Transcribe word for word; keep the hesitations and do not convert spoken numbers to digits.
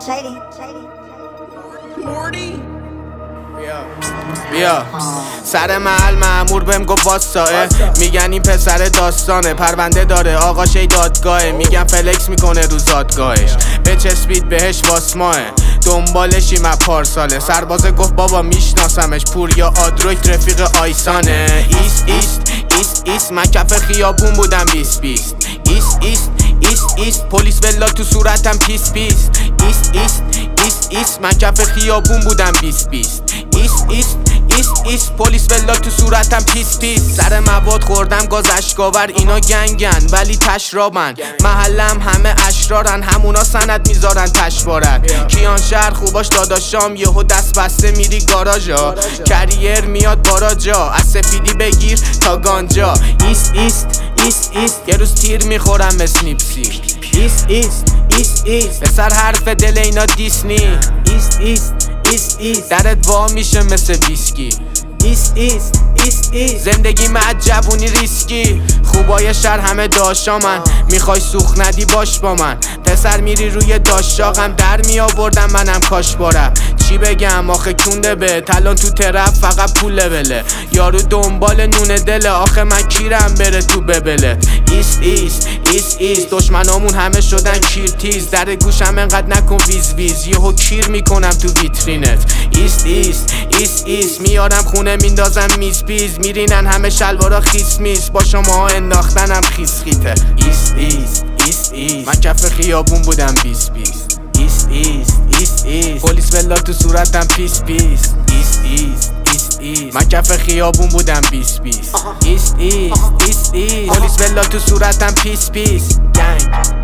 Shady. Morty. بیا بیا سر محل مأمور بهم گفت واسطه، میگن این پسر داستانه، پرونده داره آقا شی دادگاهه، میگن فلکس میکنه رو زادگاهش، بچسبید بهش واسماه، دنبالشیم از پارساله. سربازه گفت بابا میشناسمش، پوریا آدرویت رفیق آیسانه. ایست ایست ایست ایست من کف خیابون بودم بیست بیست. ایست ایست ایست ایست پلیس ولا تو صورتم پیس پیس. ایست ایست ایست ایست من کف خیابون بودم بیست بیست. ایست ایست ایست ایست پلیس ولا تو صورتم پیس پیس. سر مواد خوردم گاز اشکاور، اینا گنگن ولی تشرابن، محلم همه اشرارن، همونا سند میذارن تشوارت. کیان شهر خوباش داداشام، یهو دست بسته میری گاراژا، کریر میاد باراجا، از سفیدی بگیر تا گانجا. ایست ایست ایست ایست یه روز تیر میخورم اسنیپسی. ایست ایست ایست ایست پسر حرف دل اینا دیسنی. ایست ایست ایست ایست درت وا میشه مثل ویسکی. ایست ایست ایست ایست زندگی مع جوونی ریسکی، خوبای شهر همه داشامن، میخوای سوخ ندی باش با من، پسر میری روی داشاقم، در می آوردم منم کاش بارم. چی بگم آخه کونده به تلان تو طرف فقط پول لبله، یارو دنبال نون دله، آخه من کیرم بره تو ببله. ایست ایست ایست ایست دشمنامون همه شدن کیرتیز، در گوشم انقدر نکن ویز ویز، یهو کیر میکنم تو ویترینت. ایست ایست ایست ایست میارم خونه میندازم میز پیز، میرینن همه شلوارا خیس میز، با شما انداختنم خیس خیته. ایست ایست ایست ایست من کف خیابون بودم بیست بیست. ایست ایست ایست ایست پلیس ولا تو صورتم پیس پیس. ایست ایست ایست ایست من کف خیابون بودم بیست بیست. ایست ایست ایست ایست پلیس ولا تو صورتم پیس پیس. گنگ